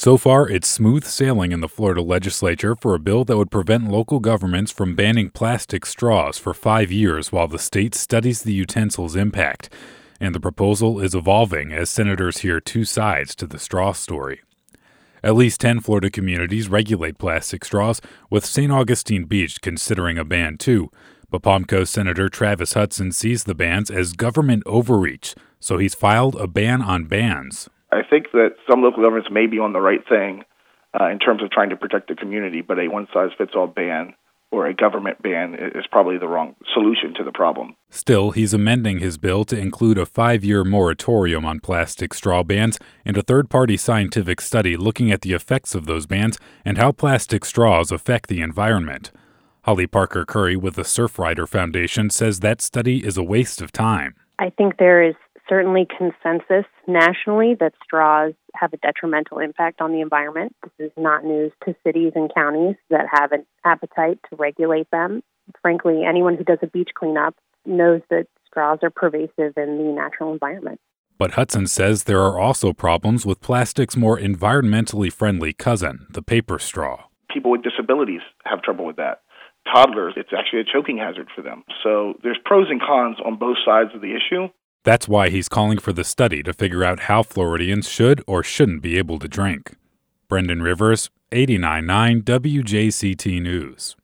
So far, it's smooth sailing in the Florida legislature for a bill that would prevent local governments from banning plastic straws for 5 years while the state studies the utensil's impact. And the proposal is evolving as senators hear two sides to the straw story. At least 10 Florida communities regulate plastic straws, with St. Augustine Beach considering a ban too. But Palm Coast Senator Travis Hudson sees the bans as government overreach, so he's filed a ban on bans. I think that some local governments may be on the right thing in terms of trying to protect the community, but a one-size-fits-all ban or a government ban is probably the wrong solution to the problem. Still, he's amending his bill to include a 5-year moratorium on plastic straw bans and a third-party scientific study looking at the effects of those bans and how plastic straws affect the environment. Holly Parker Curry with the Surfrider Foundation says that study is a waste of time. I think there is certainly consensus nationally that straws have a detrimental impact on the environment. This is not news to cities and counties that have an appetite to regulate them. Frankly, anyone who does a beach cleanup knows that straws are pervasive in the natural environment. But Hudson says there are also problems with plastic's more environmentally friendly cousin, the paper straw. People with disabilities have trouble with that. Toddlers, it's actually a choking hazard for them. So there's pros and cons on both sides of the issue. That's why he's calling for the study to figure out how Floridians should or shouldn't be able to drink. Brendan Rivers, 89.9 WJCT News.